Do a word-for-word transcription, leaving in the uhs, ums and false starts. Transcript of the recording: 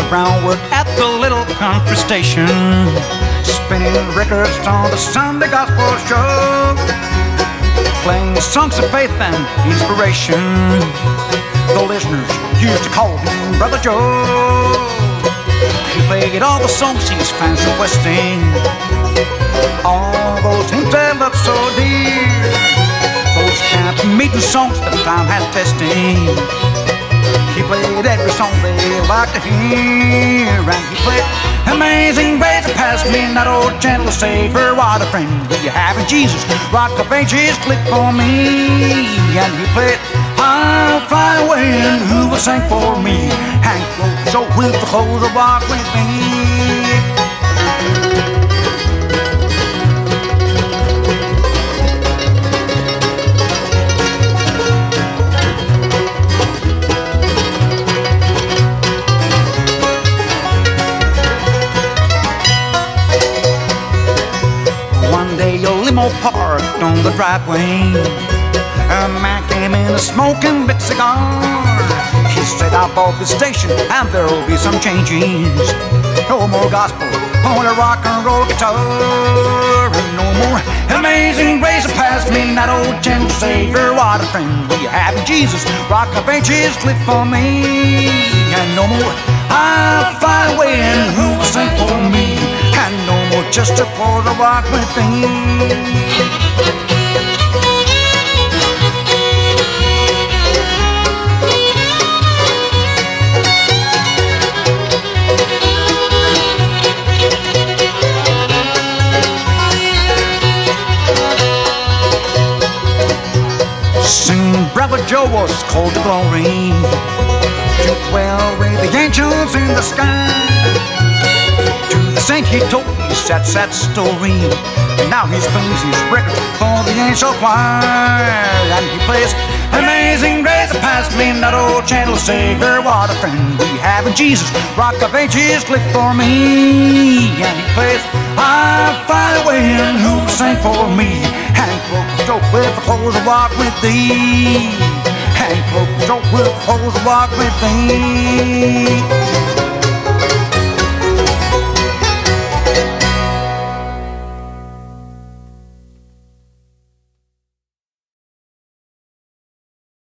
Brown worked at the little country station, spinning records on the Sunday gospel show, playing songs of faith and inspiration. The listeners used to call him Brother Joe. He played all the songs his fans requesting, all those hymns they loved so dear, those camp meeting songs that time had testing. He played every song they liked to hear, and he played Amazing Grace that passed me, that old gentle Savior, what a friend do you have in Jesus, Rock of Ages, click for me. And he played I'll Fly Away, and who will sing for me, Hank Williams, so with the clothes of walk with me. Limo parked on the driveway. A man came in a smoking big cigar. He said, I bought the station and there'll be some changes. No more gospel, only rock and roll guitar. And no more Amazing Grace past me, that old gentle Savior, what a friend we have in Jesus, Rock of Ages, clip for me. And no more I'll Fly Away, and who will sing for me, and no more just a pour the rock with me. Sing Brother Joe was called to glory, to dwell with the angels in the sky. To the saint he told his sad, sad story, and now he spins his record for the angel choir. And he plays Amazing Grace that passed me, that old gentle Savior, what a friend we have in Jesus, Rock of Ages, click for me. And he plays I'll Fly Away, and who will sing for me, Hank Williams, with the clothes of walk with thee. Hank Williams, with the clothes of walk with thee.